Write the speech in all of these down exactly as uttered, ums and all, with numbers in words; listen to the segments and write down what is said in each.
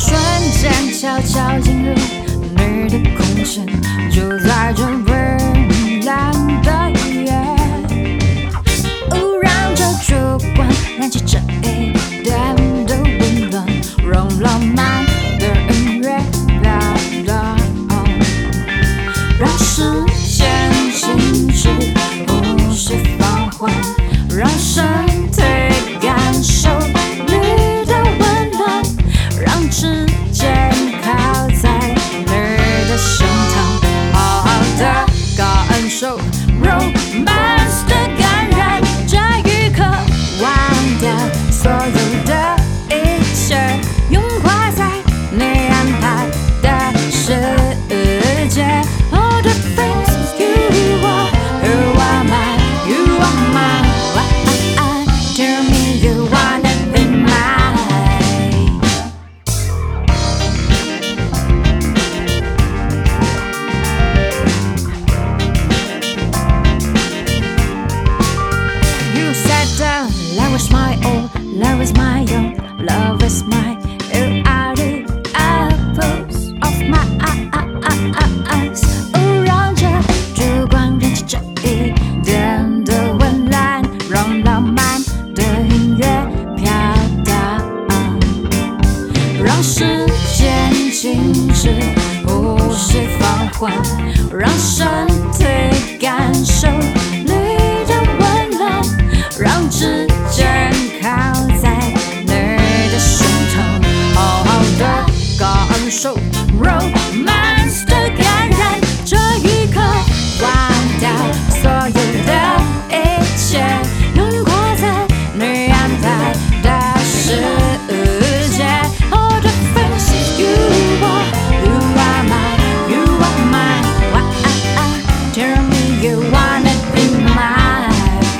瞬间悄悄进入你的空间，就在这蔚蓝的夜，污染着烛光，燃起这一点的温暖，让浪漫的音乐飘荡，让时间静止，呼吸放缓，让身体感受你的温暖，让指尖靠在你的胸膛，好好的感受 romance 的感染，这一刻忘掉所有的一切，拥抱在你安排的世界。All the things you are, you are mine, you are mine. Tell me you wanna be mine. You said that love is my all, love is my own, love is mine. You are the apples of my eyes. 哦，让这烛光燃起这一点的温暖，让浪漫的音乐飘荡，让时间静止，呼吸放缓，让身体感受你的温暖，让指尖靠在你的胸膛，好好的感受 romance 的感染，这一刻忘掉所有的一切，拥抱在你安排的世界。All the things you are, you are mine, you are mine. Tell me you wanna be mine.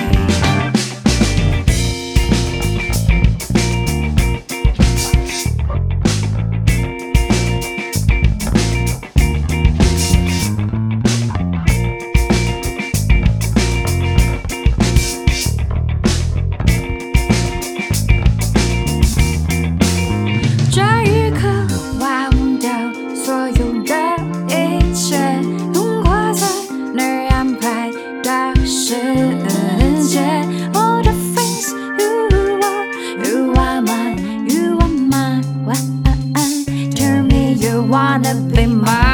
这一刻忘掉所有的一切，拥抱在你安排的世界。All the things you are, you are mine, you are mine. Tell me you wanna be mine.